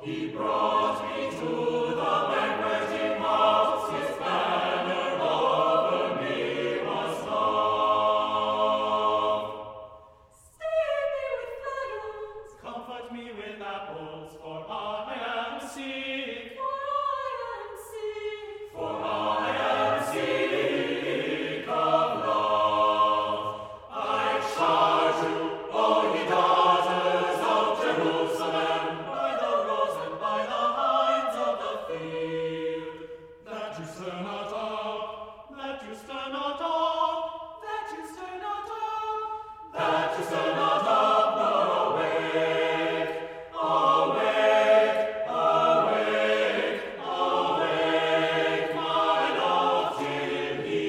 He brought me to the banqueting house, his banner over me was love. Stay me with flagons, Comfort me with apples, for I am sick. For I am sick of love. I charge you, O ye daughters of Jerusalem, by the roes and by the hinds of the field, that you stir not up, that you stir not up, that you stir not up, that you stir not up, nor awake, awake, awake, awake, my love, till he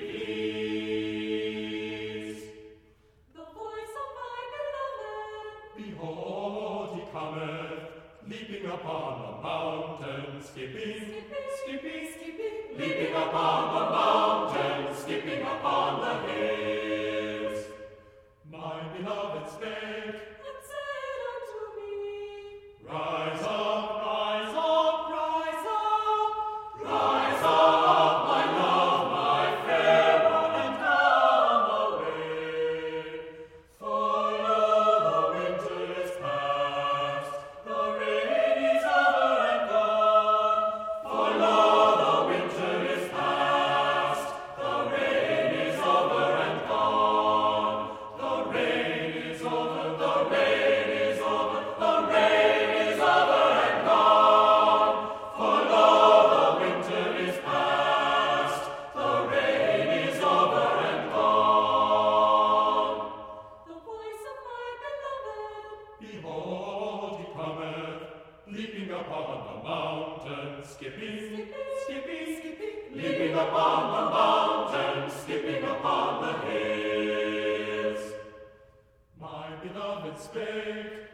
please. the voice of my beloved. Behold, he cometh, leaping upon the mountain, skipping, skipping, skipping, leaping upon the mountain, skipping upon the hills. My beloved spake, And said unto me, rise up, rise up, rise up, rise up, my love, my fair one, and come away. For lo, the winter is past, the rain is over and gone. For lo, the winter is past, the rain is over and gone. The rain is over, the rain is over, the rain is over and gone. For lo, the winter is past, the rain is over and gone. the voice of my beloved. Behold, he cometh, leaping upon the mountain, skipping, skipping, skipping, leaping upon the mountain, skipping upon the hills. My beloved spake,